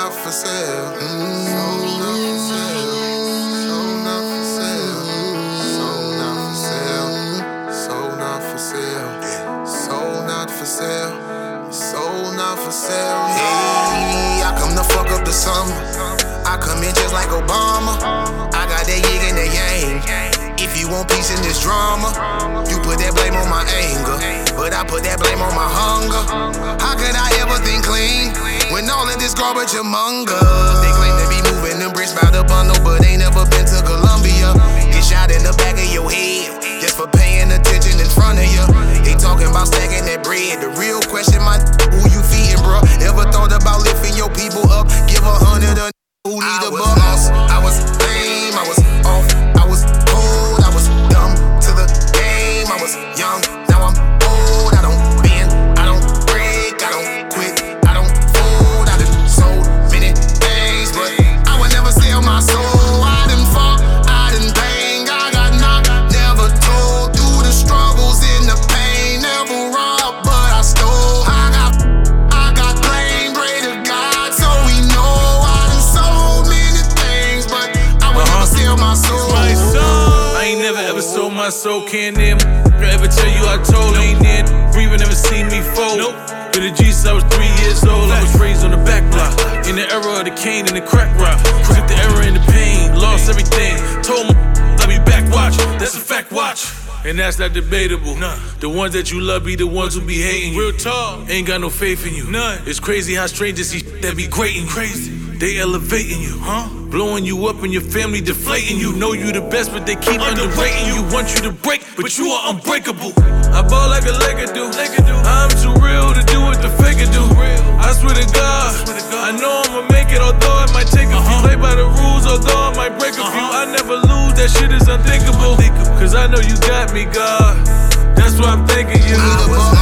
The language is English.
not for sale. Soul not for sale. Soul not for sale. Soul not for sale. Soul not for sale. Soul not for sale. Soul not for sale. Hey, I come to fuck up the summer. I come in just like Obama. I got that yig and that yang. If you want peace in this drama, you put that blame on my anger, but I put that blame on my hunger. How could I ever think clean when all of this garbage among us? They claim to be moving them bricks by the bundle, but ain't never been to Colombia. Get shot in the back of your head just for paying attention in front of you. They talking about stacking that bread. The real question, my who you feeding, bro? Ever thought about lifting your people up? Give 100 a who need a buck? I was lame, I was off, I was cold, I was dumb to the game. I was young, now I'm old. I don't bend, I don't break, I don't quit, I don't fold. I done sold many things, but I would never sell my soul. I done fought, I done bang, I got knocked, never told. Through the struggles and the pain, never robbed, but I stole. I got blame, pray to God, so we know I done sold many things, but I would never sell my soul. I ain't never ever sold my soul. Can't damn ever tell you I told. Ain't there breathing, never seen me fold. To the G, I was 3 years old. I was raised on the back block, in the era of the cane and the crack rock. Took the era and the pain, lost everything. Told my I'll be back, watch. That's a fact, watch. And that's not debatable. The ones that you love be the ones who be hating you. Real talk, ain't got no faith in you. None. It's crazy how strangers see that be great and crazy. They elevating you, blowing you up and your family deflating you. Know you the best, but they keep underrating you. Want you to break, but you are unbreakable. I ball like a Laker do. I'm too real to do what the faker do. I swear to God, I know I'ma make it, although it might take a few. Play by the rules, although I might break a few. I never lose, that shit is unthinkable. Cause I know you got me, God. That's why I'm thanking you.